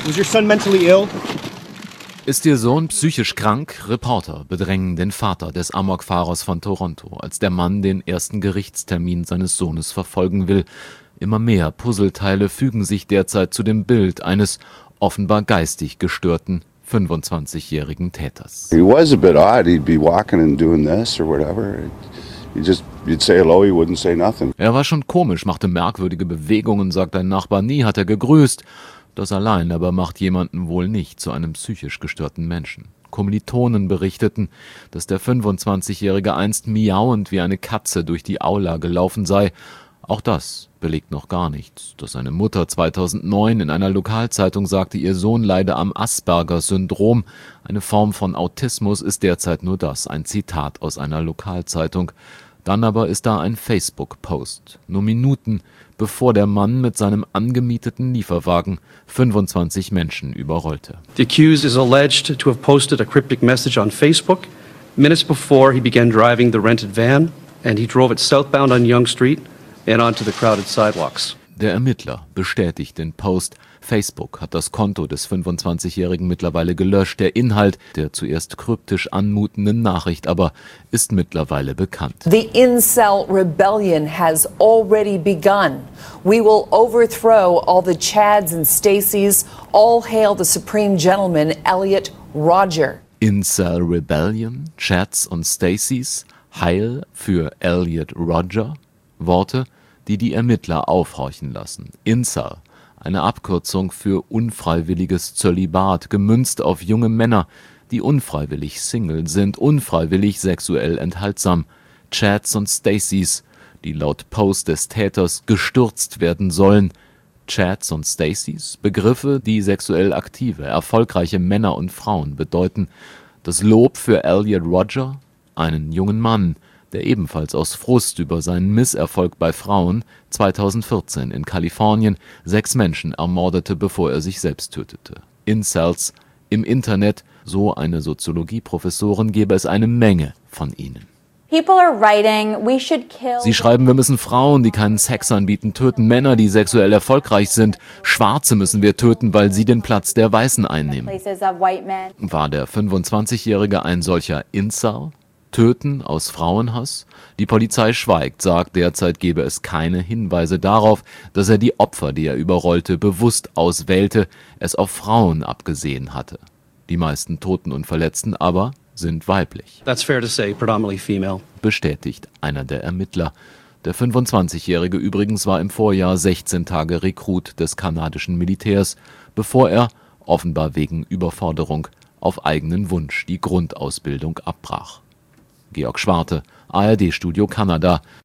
Was your son mentally ill? Ist Ihr Sohn psychisch krank? Reporter bedrängen den Vater des Amokfahrers von Toronto, als der Mann den ersten Gerichtstermin seines Sohnes verfolgen will. Immer mehr Puzzleteile fügen sich derzeit zu dem Bild eines offenbar geistig gestörten 25-jährigen Täters. He was a bit odd. He'd be walking and doing this or whatever. You'd say hello, he wouldn't say nothing. Er war schon komisch, machte merkwürdige Bewegungen, sagt ein Nachbar. Nie hat er gegrüßt. Das allein aber macht jemanden wohl nicht zu einem psychisch gestörten Menschen. Kommilitonen berichteten, dass der 25-Jährige einst miauend wie eine Katze durch die Aula gelaufen sei. Auch das belegt noch gar nichts. Dass seine Mutter 2009 in einer Lokalzeitung sagte, ihr Sohn leide am Asperger-Syndrom. Eine Form von Autismus ist derzeit nur das, ein Zitat aus einer Lokalzeitung. Dann aber ist da ein Facebook-Post. Nur Minuten bevor der Mann mit seinem angemieteten Lieferwagen 25 Menschen überrollte. The accused is alleged to have posted a cryptic message on Facebook minutes before he began driving the rented van, and he drove it southbound on Yonge Street and onto the crowded sidewalks. Der Ermittler bestätigt den Post. Facebook hat das Konto des 25-Jährigen mittlerweile gelöscht. Der Inhalt der zuerst kryptisch anmutenden Nachricht aber ist mittlerweile bekannt. The incel rebellion has already begun. We will overthrow all the Chads and Stacys. All hail the Supreme Gentleman, Elliot Rodger. Incel Rebellion, Chads und Stacys, Heil für Elliot Rodger. Worte, die die Ermittler aufhorchen lassen. Incel, eine Abkürzung für unfreiwilliges Zölibat, gemünzt auf junge Männer, die unfreiwillig Single sind, unfreiwillig sexuell enthaltsam. Chads und Stacys, die laut Post des Täters gestürzt werden sollen. Chads und Stacys, Begriffe, die sexuell aktive, erfolgreiche Männer und Frauen bedeuten. Das Lob für Elliot Rodger, einen jungen Mann, der ebenfalls aus Frust über seinen Misserfolg bei Frauen 2014 in Kalifornien 6 Menschen ermordete, bevor er sich selbst tötete. Incels im Internet, so eine Soziologieprofessorin, gäbe es eine Menge von ihnen. Sie schreiben, wir müssen Frauen, die keinen Sex anbieten, töten, Männer, die sexuell erfolgreich sind, Schwarze müssen wir töten, weil sie den Platz der Weißen einnehmen. War der 25-Jährige ein solcher Incel? Töten aus Frauenhass? Die Polizei schweigt, sagt, derzeit gebe es keine Hinweise darauf, dass er die Opfer, die er überrollte, bewusst auswählte, es auf Frauen abgesehen hatte. Die meisten Toten und Verletzten aber sind weiblich. That's fair to say, predominantly female. Bestätigt einer der Ermittler. Der 25-Jährige übrigens war im Vorjahr 16 Tage Rekrut des kanadischen Militärs, bevor er, offenbar wegen Überforderung, auf eigenen Wunsch die Grundausbildung abbrach. Georg Schwarte, ARD-Studio Kanada.